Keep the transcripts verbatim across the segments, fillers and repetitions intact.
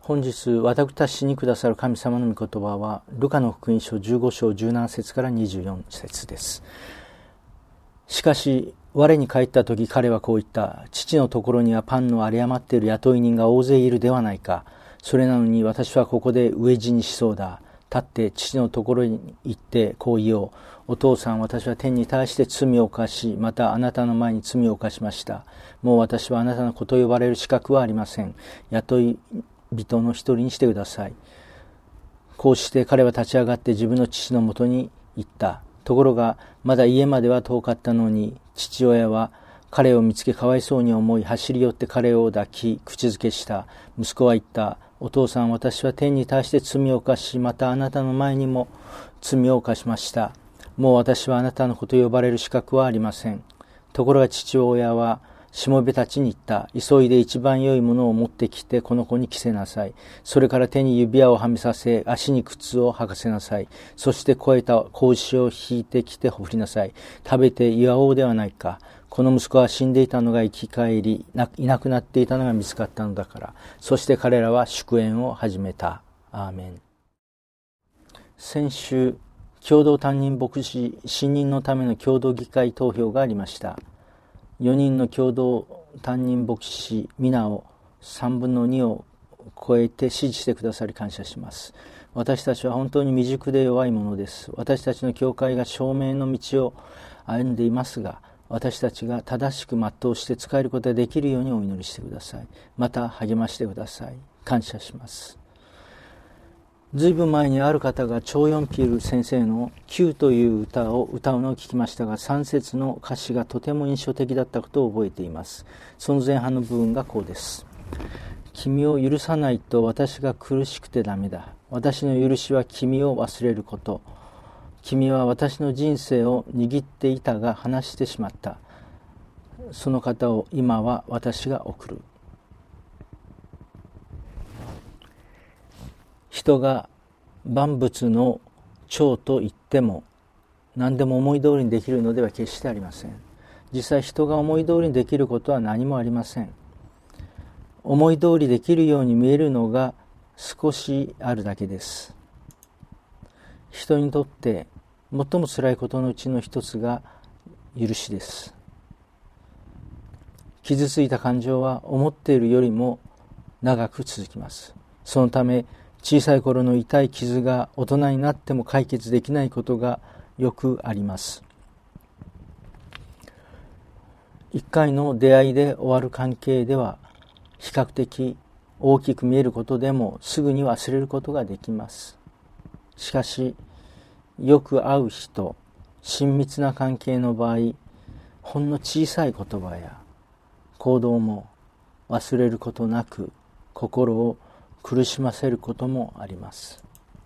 本日私にくださる神様の御言葉はルカの福音書じゅうご章じゅうなな節からにじゅうよん節です。しかし我に帰った時、彼はこう言った。父のところにはパンの有り余っている雇い人が大勢いるではないか。それなのに私はここで飢え死にしそうだ。立って父のところに行ってこう言おう。お父さん、私は天に対して罪を犯し、またあなたの前に罪を犯しました。もう私はあなたの子と呼ばれる資格はありません。雇い人の一人にしてください。こうして彼は立ち上がって自分の父のもとに行った。ところがまだ家までは遠かったのに、父親は彼を見つけかわいそうに思い、走り寄って彼を抱き口づけした。息子は言った。お父さん、私は天に対して罪を犯し、またあなたの前にも罪を犯しました。もう私はあなたの子と呼ばれる資格はありません。ところが父親はしもべたちに言った。急いで一番良いものを持ってきてこの子に着せなさい。それから手に指輪をはめさせ、足に靴を履かせなさい。そして肥えた子牛を引いてきてほふりなさい。食べて祝おうではないか。この息子は死んでいたのが生き返り、いなくなっていたのが見つかったのだから。そして彼らは祝宴を始めた。アーメン。先週、共同担任牧師信任のための共同議会投票がありました。よにんの共同担任牧師皆をさんぶんのにを超えて支持してくださり感謝します。私たちは本当に未熟で弱いものです。私たちの教会が証明の道を歩んでいますが、私たちが正しく全うして使えることができるようにお祈りしてください。また励ましてください。感謝します。ずいぶん前にある方がチョーヨンピル先生のきゅうという歌を歌うのを聞きましたが、さん節の歌詞がとても印象的だったことを覚えています。その前半の部分がこうです。君を許さないと私が苦しくてダメだ。私の許しは君を忘れること。君は私の人生を握っていたが離してしまった。その方を今は私が送る。人が万物の長と言っても何でも思い通りにできるのでは決してありません。実際人が思い通りにできることは何もありません。思い通りできるように見えるのが少しあるだけです。人にとって最も辛いことのうちの一つが許しです。傷ついた感情は思っているよりも長く続きます。そのため小さい頃の痛い傷が大人になっても解決できないことがよくあります。一回の出会いで終わる関係では比較的大きく見えることでもすぐに忘れることができます。しかしよく会う人、親密な関係の場合、ほんの小さい言葉や行動も忘れることなく心を苦しませることもあります。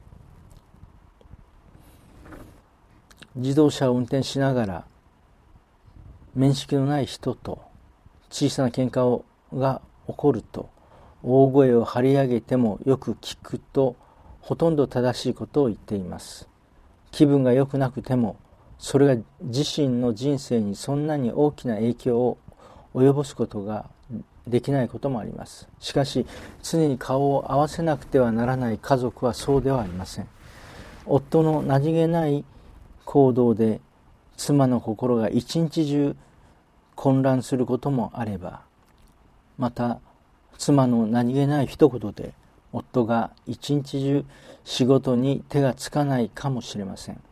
自動車を運転しながら面識のない人と小さな喧嘩をが起こると大声を張り上げてもよく聞くとほとんど正しいことを言っています。気分が良くなくてもそれが自身の人生にそんなに大きな影響を及ぼすことができないこともあります。しかし常に顔を合わせなくてはならない家族はそうではありません。夫の何気ない行動で妻の心が一日中混乱することもあれば、また妻の何気ない一言で夫が一日中仕事に手がつかないかもしれません。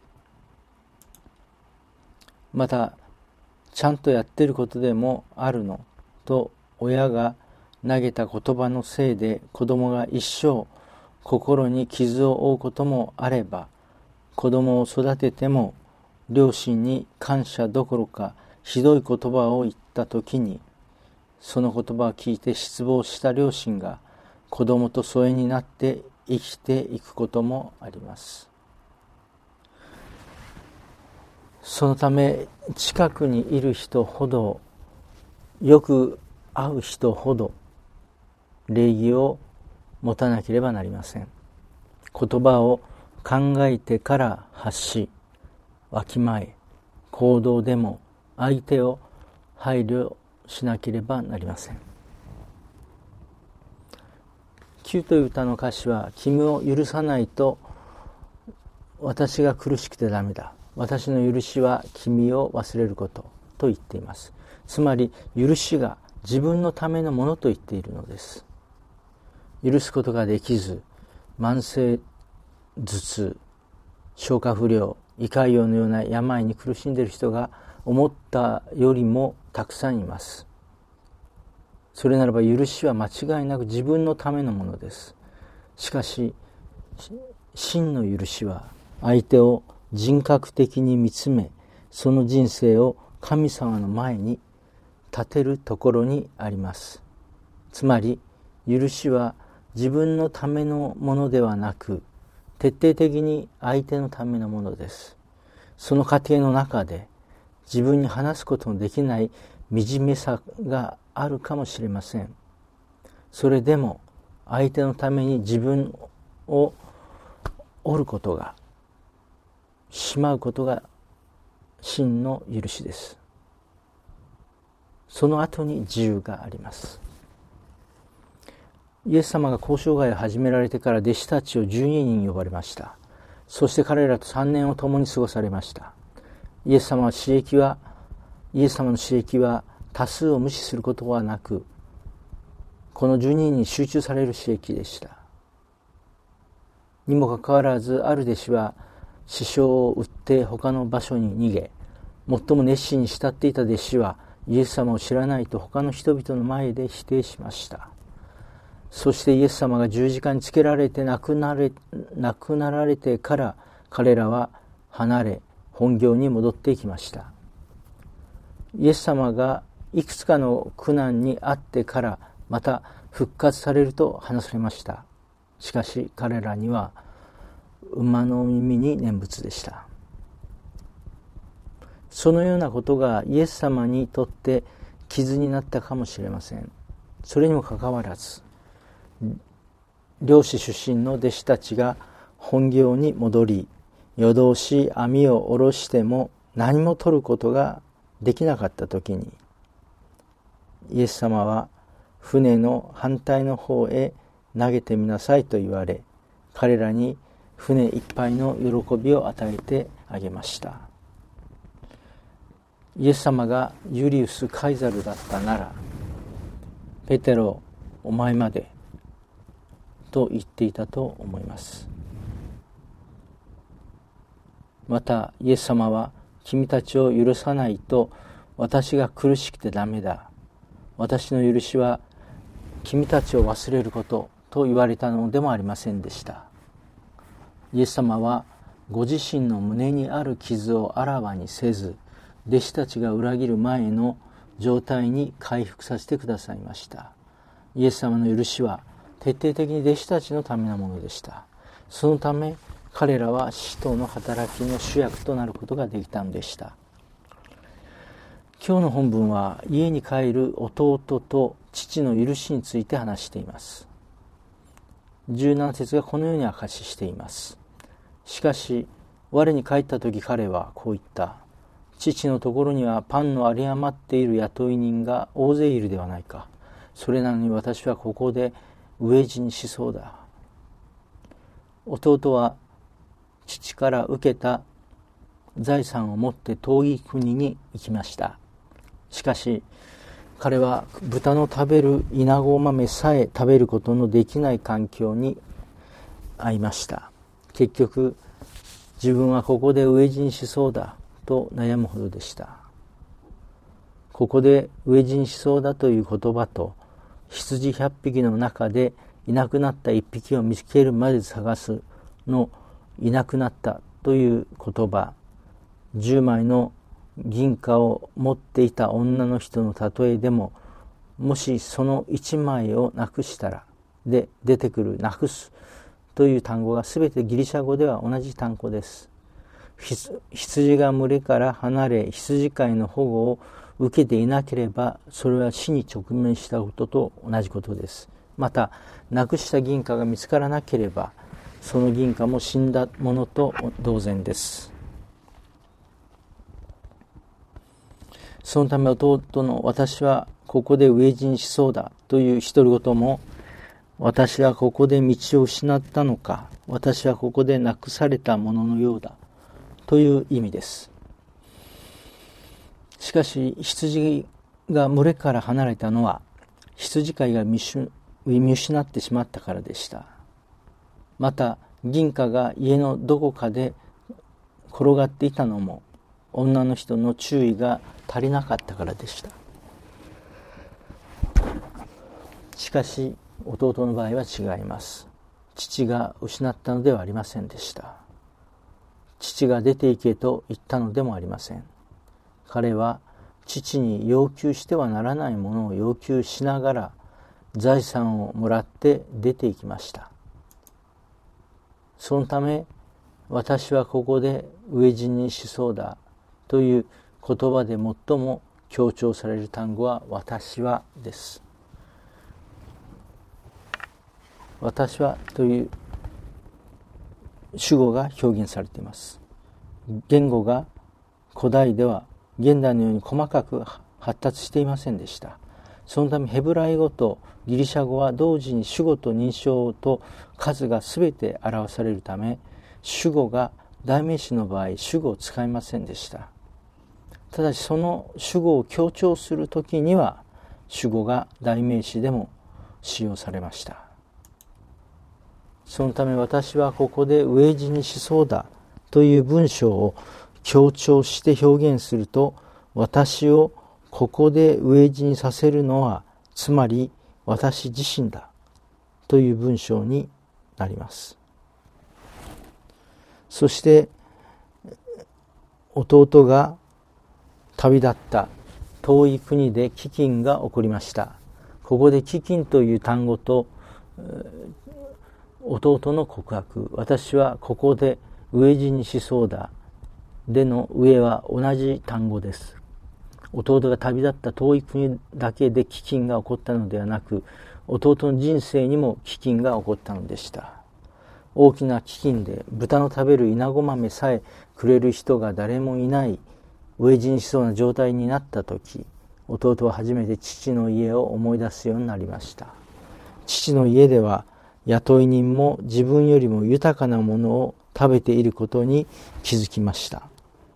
またちゃんとやっていることでもあるのと親が投げた言葉のせいで子供が一生心に傷を負うこともあれば、子供を育てても両親に感謝どころかひどい言葉を言ったときに、その言葉を聞いて失望した両親が子供と疎遠になって生きていくこともあります。そのため近くにいる人ほど、よく会う人ほど礼儀を持たなければなりません。言葉を考えてから発し、わきまえ、行動でも相手を配慮しなければなりません。 きゅうという歌の歌詞は、君を許さないと私が苦しくてダメだ。私の許しは君を忘れることと言っています。つまり許しが自分のためのものと言っているのです。許すことができず、慢性頭痛、消化不良、胃潰瘍のような病に苦しんでいる人が思ったよりもたくさんいます。それならば許しは間違いなく自分のためのものです。しかし真の許しは相手を人格的に見つめ、その人生を神様の前に立てるところにあります。つまり許しは自分のためのものではなく、徹底的に相手のためのものです。その過程の中で自分に話すことのできない惨めさがあるかもしれません。それでも相手のために自分を折ることが、しまうことが真の許しです。その後に自由があります。イエス様が交渉外を始められてから弟子たちをじゅうににん呼ばれました。そして彼らとさんねんを共に過ごされました。イエス様は刺激はイエス様の刺激は多数を無視することはなく、このじゅうににんに集中される刺激でした。にもかかわらずある弟子は師匠を売って他の場所に逃げ、最も熱心に慕っていた弟子はイエス様を知らないと他の人々の前で否定しました。そしてイエス様が十字架につけられて亡くなれ、亡くなられてから彼らは離れ本業に戻っていきました。イエス様がいくつかの苦難にあってからまた復活されると話されました。しかし彼らには馬の耳に念仏でした。そのようなことがイエス様にとって傷になったかもしれません。それにもかかわらず、漁師出身の弟子たちが本業に戻り、夜通し網を下ろしても何も取ることができなかった時に、イエス様は船の反対の方へ投げてみなさいと言われ、彼らに船いっぱいの喜びを与えてあげました。イエス様がユリウス・カイザルだったなら、ペテロ、お前までと言っていたと思います。またイエス様は、君たちを許さないと私が苦しくてダメだ。私の許しは君たちを忘れることと言われたのでもありませんでした。イエス様はご自身の胸にある傷をあらわにせず、弟子たちが裏切る前の状態に回復させてくださいました。イエス様の許しは徹底的に弟子たちのためのものでした。そのため彼らは使徒の働きの主役となることができたのでした。今日の本文は家に帰る弟と父の許しについて話しています。じゅうなな節がこのように明かししています。しかし我に帰った時彼はこう言った。父のところにはパンの有り余っている雇い人が大勢いるではないか。それなのに私はここで飢え死にしそうだ。弟は父から受けた財産を持って遠い国に行きました。しかし彼は豚の食べるイナゴ豆さえ食べることのできない環境に遭いました。結局自分はここで飢え死にしそうだと悩むほどでした。ここで飢え死にしそうだという言葉と、羊ひゃっぴきの中でいなくなったいっぴきを見つけるまで探すのいなくなったという言葉、じゅうまいの銀貨を持っていた女の人の例えでも、もしそのいちまいをなくしたらで出てくるなくすという単語がすべてギリシャ語では同じ単語です。羊が群れから離れ羊飼いの保護を受けていなければ、それは死に直面したことと同じことです。またなくした銀貨が見つからなければ、その銀貨も死んだものと同然です。そのため弟の私はここで飢え死にしそうだという独り言も、 私はここで道を失ったのか、私はここでなくされたもののようだという意味です。しかし羊が群れから離れたのは羊飼いが見失ってしまったからでした。また銀貨が家のどこかで転がっていたのも女の人の注意が足りなかったからでした。しかし弟の場合は違います。父が失ったのではありませんでした。父が出て行けと言ったのでもありません。彼は父に要求してはならないものを要求しながら財産をもらって出て行きました。そのため、私はここで飢え死にしそうだという言葉で最も強調される単語は私はです。私はという主語が表現されています。言語が古代では現代のように細かく発達していませんでした。そのためヘブライ語とギリシャ語は同時に主語と認証と数がすべて表されるため、主語が代名詞の場合主語を使いませんでした。ただしその主語を強調するときには主語が代名詞でも使用されました。そのため私はここで飢え死にしそうだという文章を強調して表現すると、私をここで飢え死にさせるのはつまり私自身だという文章になります。そして弟が旅立った遠い国で飢饉が起こりました。ここで飢饉という単語と弟の告白、私はここで飢え死にしそうだでの上は同じ単語です。弟が旅立った遠い国だけで飢饉が起こったのではなく、弟の人生にも飢饉が起こったのでした。大きな飢饉で豚の食べるイナゴ豆さえくれる人が誰もいない飢え死にしそうな状態になったとき、弟は初めて父の家を思い出すようになりました。父の家では雇い人も自分よりも豊かなものを食べていることに気づきました。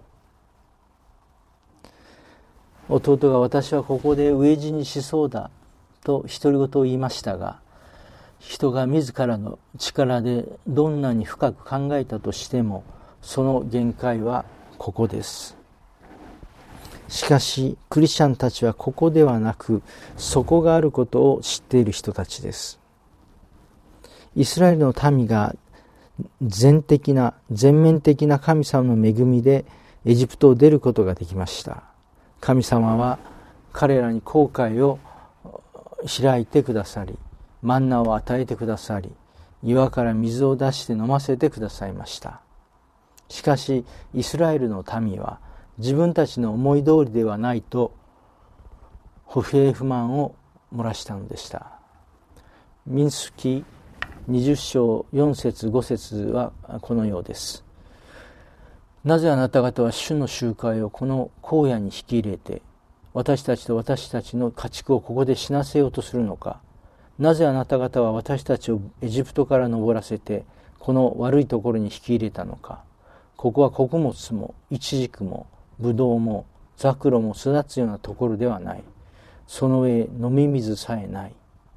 弟が私はここで飢え死にしそうだと独り言を言いましたが、人が自らの力でどんなに深く考えたとしてもその限界はここです。しかしクリスチャンたちはここではなくそこがあることを知っている人たちです。イスラエルの民が全的な全面的な神様の恵みでエジプトを出ることができました。神様は彼らに紅海を開いてくださり、マンナを与えてくださり、岩から水を出して飲ませてくださいました。しかしイスラエルの民は自分たちの思い通りではないと不平不満を漏らしたのでした。民数記にじゅっ章よん節ご節はこのようです。なぜあなた方は主の集会をこの荒野に引き入れて、私たちと私たちの家畜をここで死なせようとするのか。なぜあなた方は私たちをエジプトから登らせてこの悪いところに引き入れたのか。ここは穀物もイチジクもブドウもザクロも育つようなところではない。その上飲み水さえない。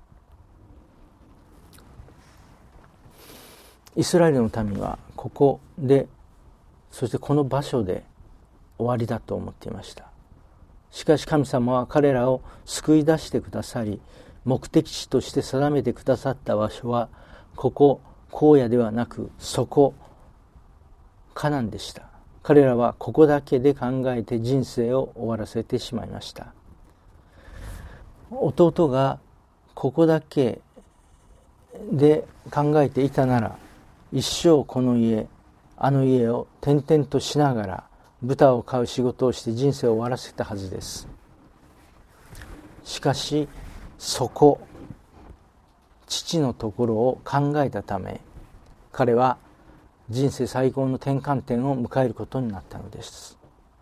イスラエルの民はここで、そしてこの場所で終わりだと思っていました。しかし神様は彼らを救い出してくださり、目的地として定めてくださった場所はここ荒野ではなくそこカナンでした。彼らはここだけで考えて人生を終わらせてしまいました。弟がここだけで考えていたなら、一生この家あの家を転々としながら豚を飼う仕事をして人生を終わらせたはずです。しかしそこ父のところを考えたため、彼は人生最高の転換点を迎えることになったのです。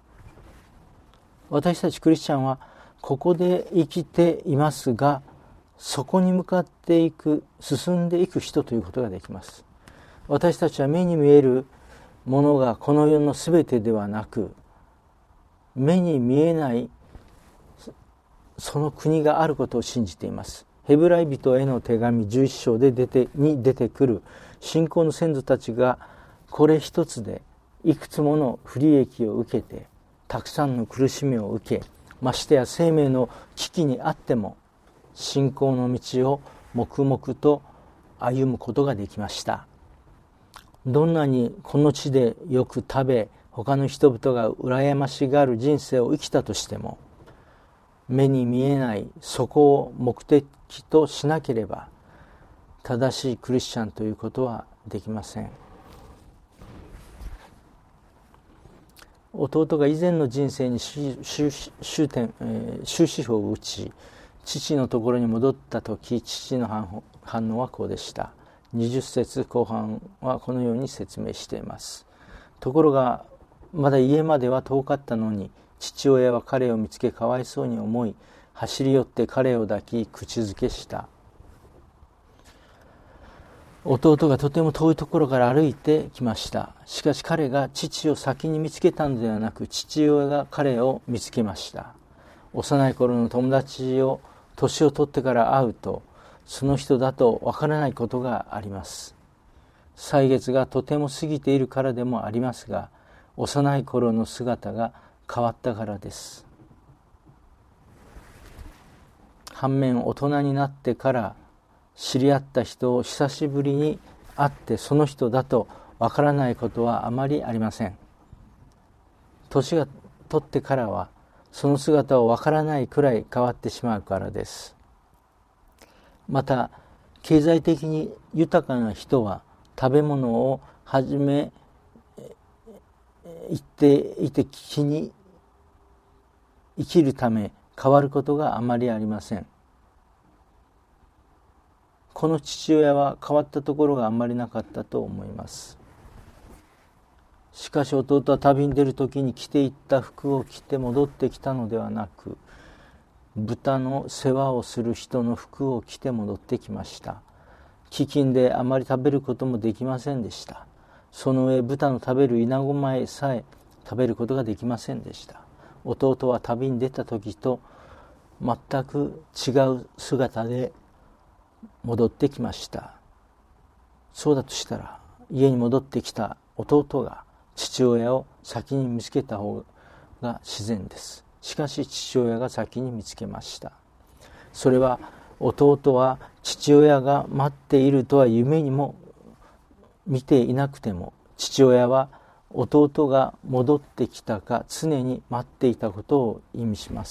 私たちクリスチャンはここで生きていますが、 そこに向かっていく、進んでいく人ということができます。私たちは目に見えるものがこの世のすべてではなく、目に見えないその国があることを信じています。ヘブライ人への手紙じゅういっ章で出てに出てくる信仰の先祖たちがこれ一つでいくつもの不利益を受けて、たくさんの苦しみを受け、ましてや生命の危機にあっても信仰の道を黙々と歩むことができました。どんなにこの地でよく食べ、他の人々が羨ましがる人生を生きたとしても、目に見えないそこを目的としなければ正しいクリスチャンということはできません。弟が以前の人生に終止符を打ち、父のところに戻った時、父の反応はこうでした。にじゅっ節後半はこのように説明しています。ところがまだ家までは遠かったのに、父親は彼を見つけかわいそうに思い、走り寄って彼を抱き口づけした。弟がとても遠いところから歩いてきました。しかし彼が父を先に見つけたのではなく、父親が彼を見つけました。幼い頃の友達を年を取ってから会うと、その人だとわからないことがあります。歳月がとても過ぎているからでもありますが、幼い頃の姿が変わったからです。反面、大人になってから知り合った人を久しぶりに会ってその人だとわからないことはあまりありません。年が取ってからはその姿をわからないくらい変わってしまうからです。また、経済的に豊かな人は食べ物をはじめ言っていて気に生きるため変わることがあまりありません。この父親は変わったところがあんまりなかったと思います。しかし弟は旅に出るときに着ていった服を着て戻ってきたのではなく、豚の世話をする人の服を着て戻ってきました。飢饉であまり食べることもできませんでした。その上、豚の食べる稲子米さえ食べることができませんでした。弟は旅に出た時と全く違う姿で戻ってきました。そうだとしたら、家に戻ってきた弟が父親を先に見つけた方が自然です。しかし父親が先に見つけました。それは弟は父親が待っているとは夢にも見ていなくても、父親は弟が戻ってきたか常に待っていたことを意味します。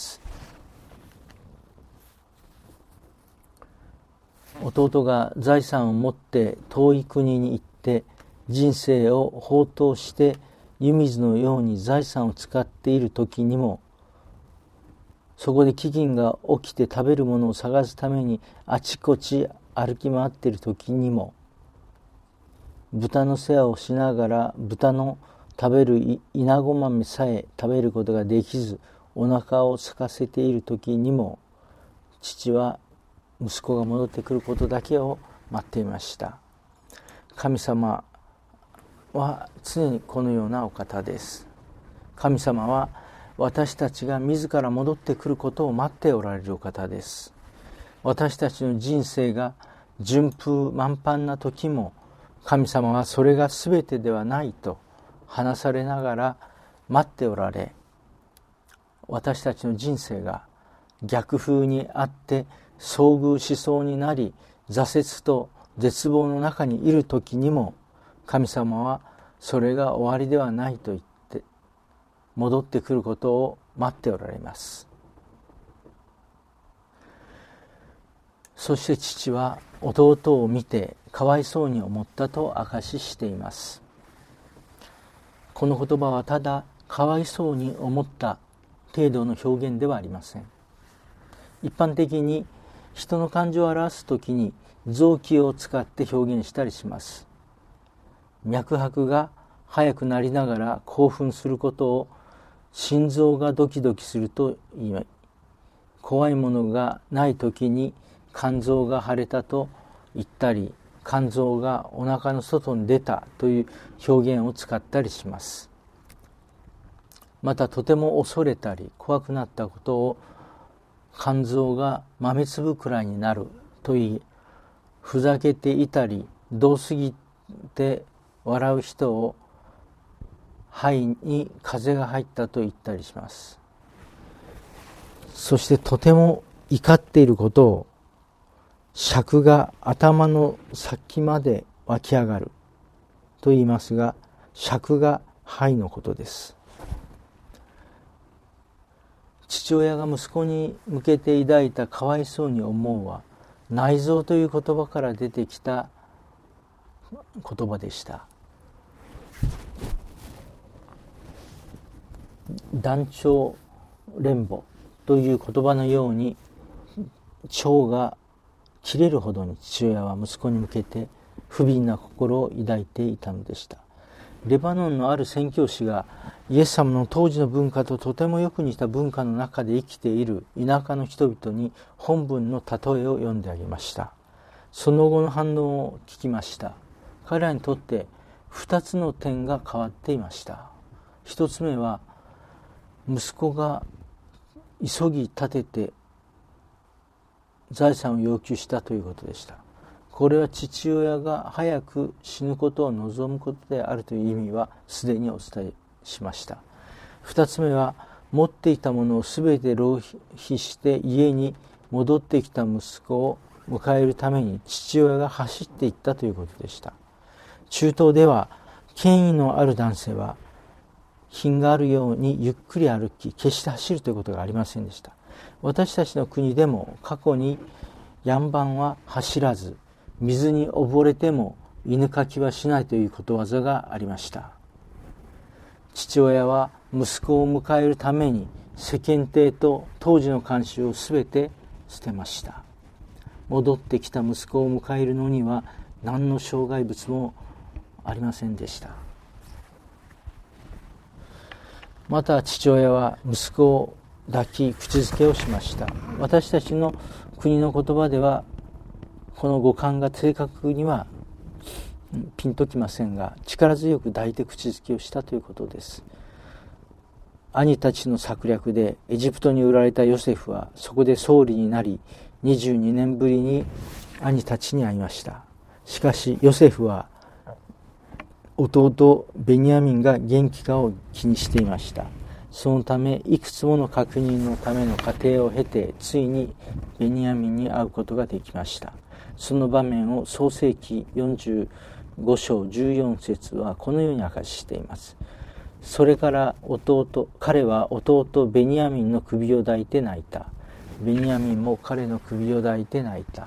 弟が財産を持って遠い国に行って人生を放蕩して湯水のように財産を使っている時にも、そこで飢饉が起きて食べるものを探すためにあちこち歩き回っている時にも、豚の世話をしながら豚の食べる稲子豆さえ食べることができずお腹を空かせている時にも、父は息子が戻ってくることだけを待っていました。神様は常にこのようなお方です。神様は私たちが自ら戻ってくることを待っておられるお方です。私たちの人生が順風満帆な時も、神様はそれが全てではないと話されながら待っておられ、私たちの人生が逆風にあって遭遇しそうになり、挫折と絶望の中にいる時にも、神様はそれが終わりではないと言って戻ってくることを待っておられます。そして父は弟を見てかわいそうに思ったと証ししています。この言葉はただかわいそうに思った程度の表現ではありません。一般的に人の感情を表すときに臓器を使って表現したりします。脈拍が速くなりながら興奮することを心臓がドキドキすると言い、怖いものがないときに肝臓が腫れたと言ったり、肝臓がお腹の外に出たという表現を使ったりします。またとても恐れたり怖くなったことを肝臓が豆粒くらいになると言い、ふざけていたりどうすぎて笑う人を肺に風が入ったと言ったりします。そしてとても怒っていることを癪が頭の先まで湧き上がると言いますが、癪が肺のことです。父親が息子に向けて抱いたかわいそうに思うは、内臓という言葉から出てきた言葉でした。断腸連母という言葉のように、腸が切れるほどに父親は息子に向けて不憫な心を抱いていたのでした。レバノンのある宣教師がイエス様の当時の文化ととてもよく似た文化の中で生きている田舎の人々に本文の例えを読んであげました。その後の反応を聞きました。彼らにとって二つの点が変わっていました。一つ目は、息子が急ぎ立てて財産を要求したということでした。これは父親が早く死ぬことを望むことであるという意味はすでにお伝えしました。二つ目は、持っていたものをすべて浪費して家に戻ってきた息子を迎えるために父親が走っていったということでした。中東では権威のある男性は品があるようにゆっくり歩き、決して走るということがありませんでした。私たちの国でも過去にヤンバンは走らず、水に溺れても犬かきはしないということわざがありました。父親は息子を迎えるために世間体と当時の慣習をすべて捨てました。戻ってきた息子を迎えるのには何の障害物もありませんでした。また父親は息子を抱き口づけをしました。私たちの国の言葉ではこの語感が正確にはピンときませんが、力強く抱いて口づけをしたということです。兄たちの策略でエジプトに売られたヨセフはそこで総理になり、にじゅうにねんぶりに兄たちに会いました。しかしヨセフは弟ベニヤミンが元気かを気にしていました。そのためいくつもの確認のための過程を経て、ついにベニヤミンに会うことができました。その場面を創世記よんじゅうご章じゅうよん節はこのように明かししています。それから弟彼は弟ベニヤミンの首を抱いて泣いた。ベニヤミンも彼の首を抱いて泣いた。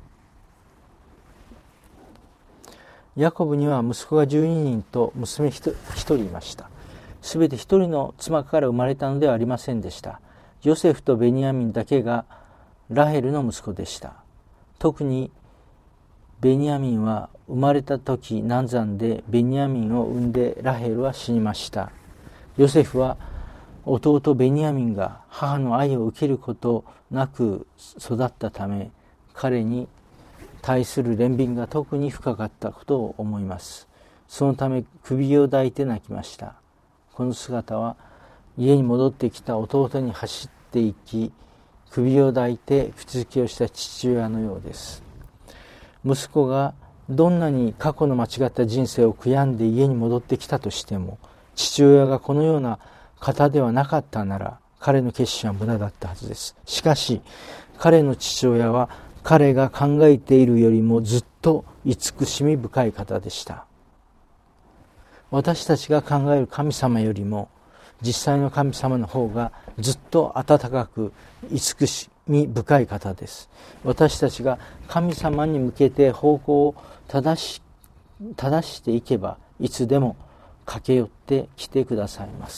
ヤコブには息子がじゅうににんと娘ひとりいました。すべて一人の妻から生まれたのではありませんでした。ヨセフとベニヤミンだけがラヘルの息子でした。特にベニヤミンは生まれた時難産で、ベニヤミンを産んでラヘルは死にました。ヨセフは弟ベニヤミンが母の愛を受けることなく育ったため、彼に対する憐憫が特に深かったことを思います。そのため首を抱いて泣きました。この姿は家に戻ってきた弟に走っていき、首を抱いて口づけをした父親のようです。息子がどんなに過去の間違った人生を悔やんで家に戻ってきたとしても、父親がこのような方ではなかったなら彼の決心は無駄だったはずです。しかし彼の父親は彼が考えているよりもずっと慈しみ深い方でした。私たちが考える神様よりも実際の神様の方がずっと温かく慈しみ深い方です。私たちが神様に向けて方向を正し、正していけば、いつでも駆け寄ってきてくださいます。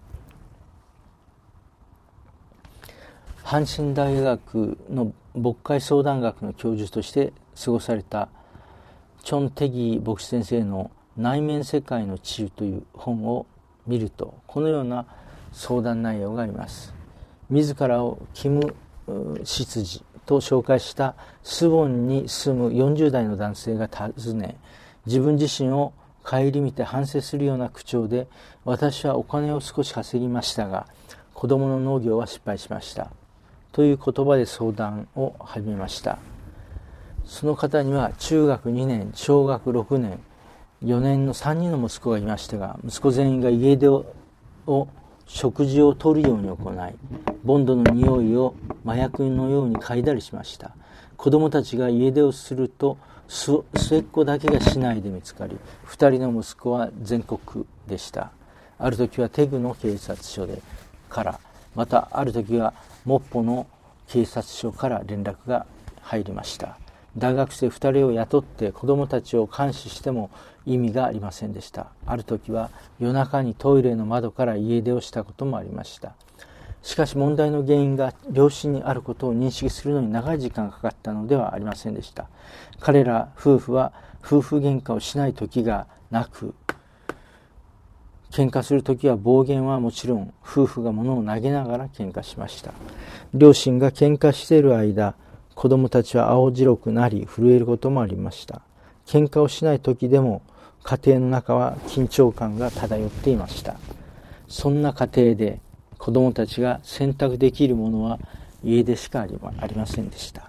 阪神大学の牧会相談学の教授として過ごされたチョン・テギー牧師先生の内面世界の治癒という本を見ると、このような相談内容があります。自らをキム執事と紹介したスボンに住むよんじゅう代の男性が訪ね、自分自身を顧みて反省するような口調で、私はお金を少し稼ぎましたが子供の農業は失敗しましたという言葉で相談を始めました。その方には中学にねん、小学ろくねん、よねんのさんにんの息子がいましたが、息子全員が家出を食事をとるように行い、ボンドの匂いを麻薬のように嗅いだりしました。子供たちが家出をすると末っ子だけが市内で見つかり、二人の息子は全国でした。ある時はテグの警察署でから、またある時はモッポの警察署から連絡が入りました。大学生二人を雇って子供たちを監視しても意味がありませんでした。ある時は夜中にトイレの窓から家出をしたこともありました。しかし問題の原因が両親にあることを認識するのに長い時間がかかったのではありませんでした。彼ら夫婦は夫婦喧嘩をしない時がなく、喧嘩する時は暴言はもちろん夫婦が物を投げながら喧嘩しました。両親が喧嘩している間、子供たちは青白くなり震えることもありました。喧嘩をしない時でも家庭の中は緊張感が漂っていました。そんな家庭で子供たちが選択できるものは家出しかありませんでした。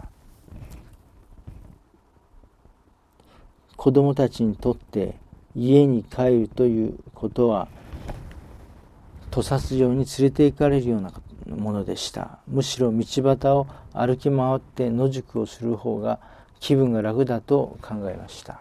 子供たちにとって家に帰るということは屠殺場に連れて行かれるようなものでした。むしろ道端を歩き回って野宿をする方が気分が楽だと考えました。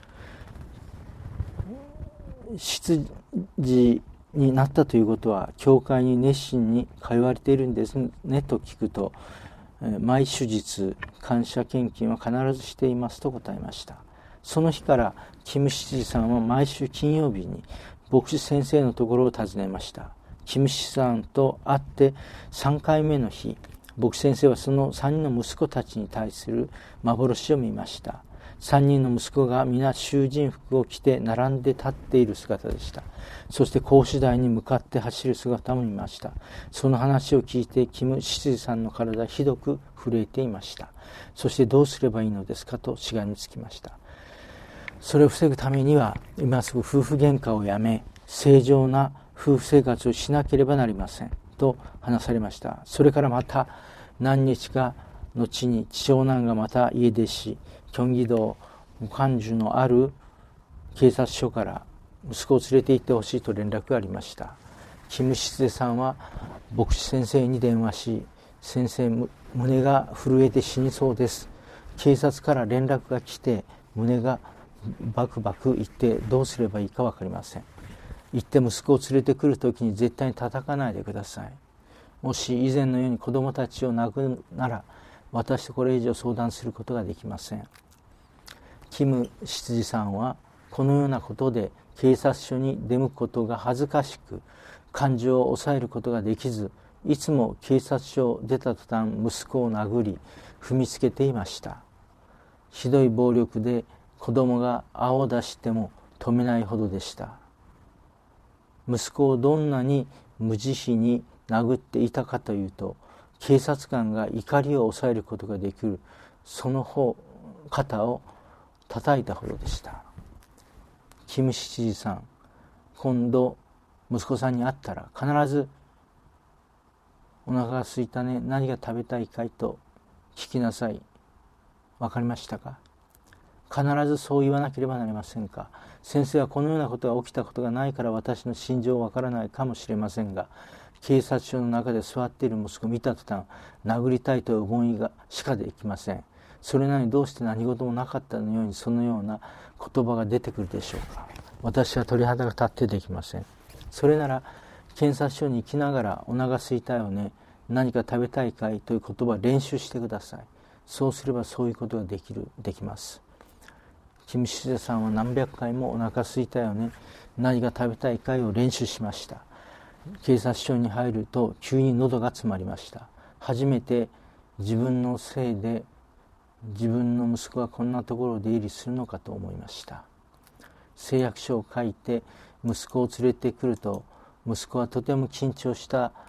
執事になったということは教会に熱心に通われているんですねと聞くと、毎手術感謝献金は必ずしていますと答えました。その日からキム執事さんは毎週金曜日に牧師先生のところを訪ねました。キム執事さんと会ってさんかいめの日、牧師先生はそのさんにんの息子たちに対する幻を見ました。さんにんの息子が皆囚人服を着て並んで立っている姿でした。そして格子台に向かって走る姿も見ました。その話を聞いてキム執事さんの体はひどく震えていました。そしてどうすればいいのですかとしがみつきました。それを防ぐためには今すぐ夫婦喧嘩をやめ正常な夫婦生活をしなければなりませんと話されました。それからまた何日か後に長男がまた家出し、キョンギ道関樹のある警察署から息子を連れて行ってほしいと連絡がありました。キム・シツデさんは牧師先生に電話し、先生胸が震えて死にそうです、警察から連絡が来て胸がバクバク言ってどうすればいいか分かりません。行って息子を連れてくるときに絶対に叩かないでください。もし以前のように子供たちを殴るなら私とこれ以上相談することができません。キム執事さんはこのようなことで警察署に出向くことが恥ずかしく、感情を抑えることができず、いつも警察署を出た途端息子を殴り踏みつけていました。ひどい暴力で子供が青を出しても止めないほどでした。息子をどんなに無慈悲に殴っていたかというと、警察官が怒りを抑えることができるその方肩を叩いたほどでした。キム執事さん、今度息子さんに会ったら必ずお腹が空いたね、何が食べたいかいと聞きなさい。わかりましたか？必ずそう言わなければなりませんか？先生はこのようなことが起きたことがないから私の心情わからないかもしれませんが、警察署の中で座っている息子を見た途端殴りたいという思いがしかできません。それなのにどうして何事もなかったのようにそのような言葉が出てくるでしょうか？私は鳥肌が立ってできません。それなら検察署に行きながらお腹空いたよね、何か食べたいかいという言葉を練習してください。そうすればそういうことができるできます。キム・シデさんは何百回もお腹空いたよね、何が食べたいかいを練習しました。警察署に入ると急に喉が詰まりました。初めて自分のせいで自分の息子がこんなところで出入りするのかと思いました。誓約書を書いて息子を連れてくると、息子はとても緊張した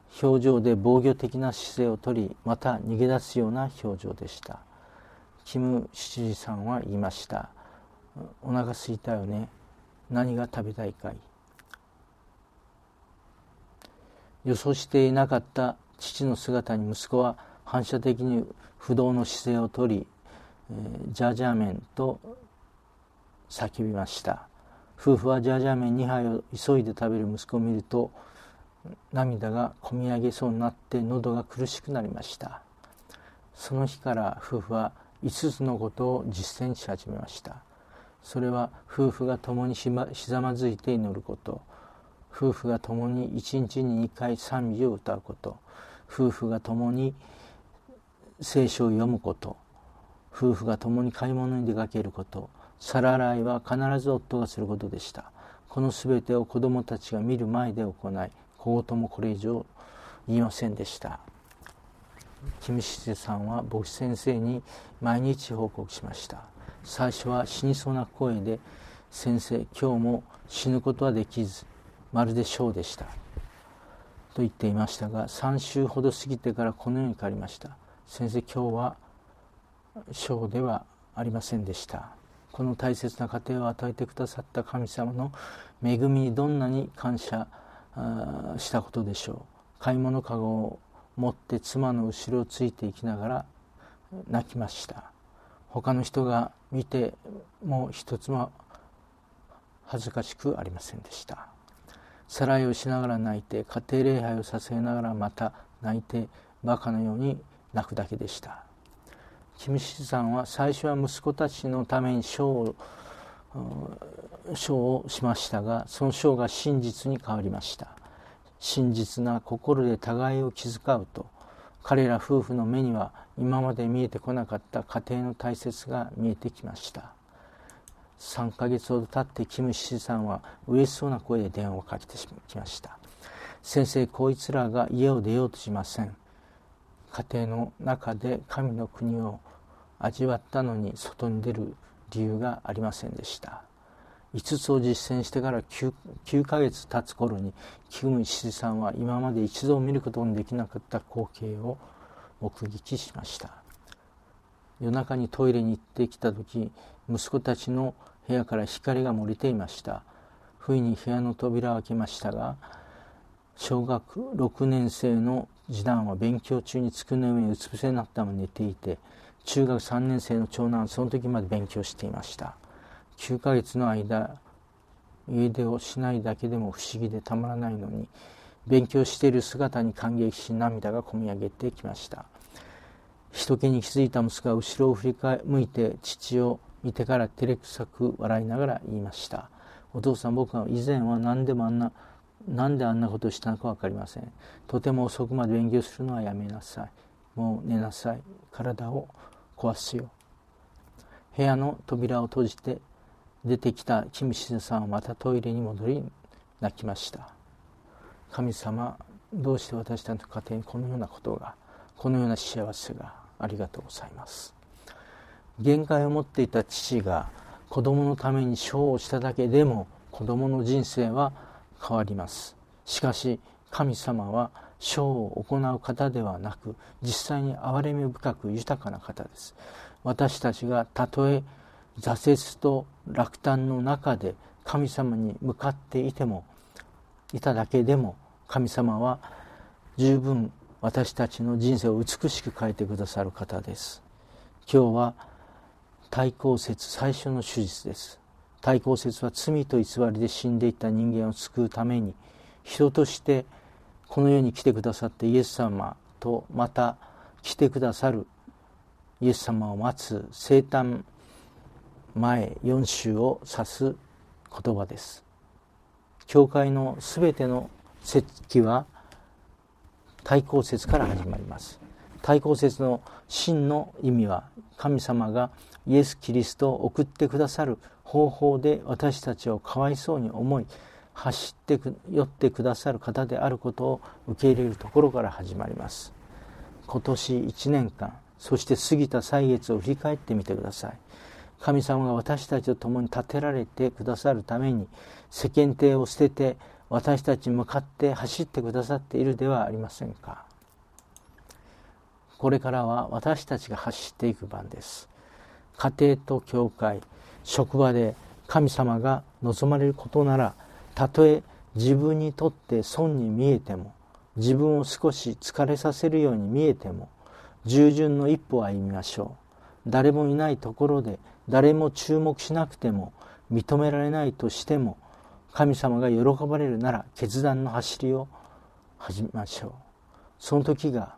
表情で防御的な姿勢をとり、また逃げ出すような表情でした。キム・シチジさんは言いました。お腹すいたよね。何が食べたいかい。予想していなかった父の姿に息子は反射的に不動の姿勢をとり、えー、ジャージャー麺と叫びました。夫婦はジャージャー麺にはいを急いで食べる息子を見ると、涙がこみ上げそうになって喉が苦しくなりました。その日から夫婦はいつつのことを実践し始めました。それは夫婦が共にひざまずいて祈ること、夫婦が共にいちにちににかい賛美を歌うこと、夫婦が共に聖書を読むこと、夫婦が共に買い物に出かけること、皿洗いは必ず夫がすることでした。このすべてを子供たちが見る前で行い、小言もこれ以上言いませんでした。キム・シチさんは牧師先生に毎日報告しました。最初は死にそうな声で、先生、今日も死ぬことはできず、まるでショーでしたと言っていましたが、さん週ほど過ぎてからこのように変わりました。先生、今日はショーではありませんでした。この大切な家庭を与えてくださった神様の恵みにどんなに感謝したことでしょう。買い物かごを持って妻の後ろをついていきながら泣きました。他の人が見ても一つも恥ずかしくありませんでした。さらいをしながら泣いて、家庭礼拝を捧げながらまた泣いて、バカのように泣くだけでした。キム・シチさんは最初は息子たちのためにショーを、ショーをしましたが、そのショーが真実に変わりました。真実な心で互いを気遣うと、彼ら夫婦の目には今まで見えてこなかった家庭の大切が見えてきました。さんかげつほど経ってキム・シチさんは嬉しそうな声で電話をかけてきました。先生、こいつらが家を出ようとしません。家庭の中で神の国を味わったのに外に出る理由がありませんでした。いつつを実践してから 9, 9ヶ月経つ頃に、キム・シチさんは今まで一度見ることのできなかった光景を目撃しました。夜中にトイレに行ってきた時、息子たちの部屋から光が漏れていました。不意に部屋の扉を開けましたが、小学ろくねん生の次男は勉強中に机の上にうつ伏せになったまま寝ていて、中学さんねん生の長男はその時まで勉強していました。きゅうかげつの間、家出をしないだけでも不思議でたまらないのに、勉強している姿に感激し、涙がこみ上げてきました。人気に気づいた息子が後ろを振り向いて父を見てから照れくさく笑いながら言いました。お父さん、僕は以前は何でもあんななんであんなことをしたのか分かりません。とても遅くまで勉強するのはやめなさい。もう寝なさい。体を壊すよ。部屋の扉を閉じて出てきたキム・シチさんはまたトイレに戻り泣きました。神様、どうして私たちの家庭にこのようなことが、このような幸せがありがとうございます。限界を持っていた父が子供のためにショーをしただけでも子供の人生は変わります。しかし神様はショーを行う方ではなく、実際に憐れみ深く豊かな方です。私たちがたとえ挫折と落胆の中で神様に向かっていてもいただけでも、神様は十分私たちの人生を美しく変えてくださる方です。今日は対抗節最初の手術です。対抗節は罪と偽りで死んでいった人間を救うために、人としてこの世に来てくださってイエス様とまた来てくださるイエス様を待つ生誕前よん週を指す言葉です。教会のすべての節期は対抗節から始まります。対抗節の真の意味は、神様がイエス・キリストを送ってくださる方法で私たちをかわいそうに思い走って寄ってくださる方であることを受け入れるところから始まります。今年いちねんかん、そして過ぎた歳月を振り返ってみてください。神様が私たちと共に立てられてくださるために、世間体を捨てて私たちに向かって走ってくださっているではありませんか。これからは私たちが走っていく番です。家庭と教会、職場で神様が望まれることなら、たとえ自分にとって損に見えても、自分を少し疲れさせるように見えても、従順の一歩を歩みましょう。誰もいないところで、誰も注目しなくても、認められないとしても、神様が喜ばれるなら決断の走りを始めましょう。その時が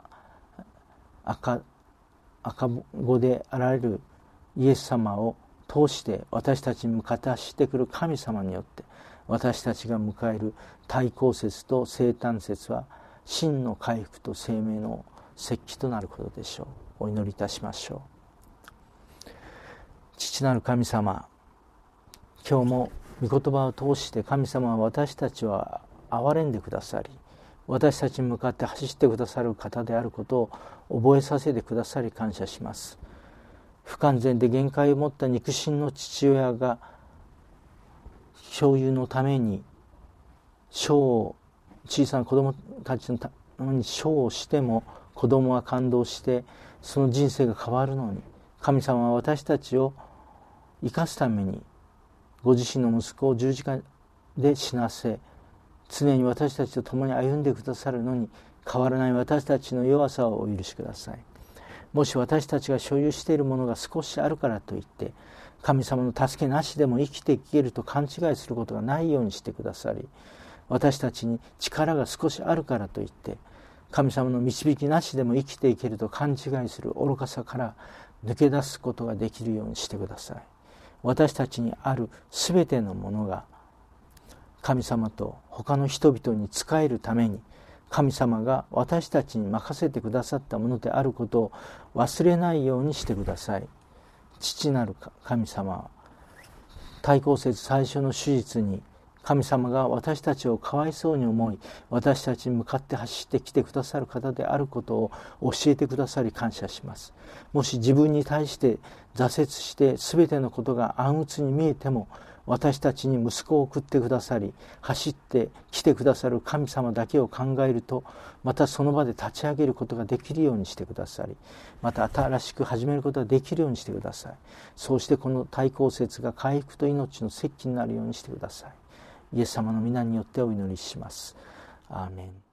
赤赤子であられるイエス様を通して私たちに向かって走ってくる神様によって、私たちが迎える対抗節と生誕節は真の回復と生命の節期となることでしょう。お祈りいたしましょう。父なる神様、今日も御言葉を通して神様は私たちは憐れんでくださり、私たちに向かって走ってくださる方であることを覚えさせてくださり感謝します。不完全で限界を持った肉親の父親が所有のために賞を、小さな子供たちのために賞をしても子供は感動してその人生が変わるのに、神様は私たちを生かすためにご自身の息子を十字架で死なせ、常に私たちと共に歩んでくださるのに、変わらない私たちの弱さをお許しください。もし私たちが所有しているものが少しあるからといって神様の助けなしでも生きていけると勘違いすることがないようにしてくださり、私たちに力が少しあるからといって神様の導きなしでも生きていけると勘違いする愚かさから抜け出すことができるようにしてください。私たちにあるすべてのものが神様と他の人々に仕えるために、神様が私たちに任せてくださったものであることを忘れないようにしてください。父なる神様、対抗節最初の手術に神様が私たちをかわいそうに思い、私たちに向かって走ってきてくださる方であることを教えてくださり感謝します。もし自分に対して挫折して全てのことが暗鬱に見えても、私たちに息子を送ってくださり、走って来てくださる神様だけを考えると、またその場で立ち上げることができるようにしてくださり、また新しく始めることができるようにしてください。そうしてこの対抗節が回復と命の節期になるようにしてください。イエス様の皆によってお祈りします。アーメン。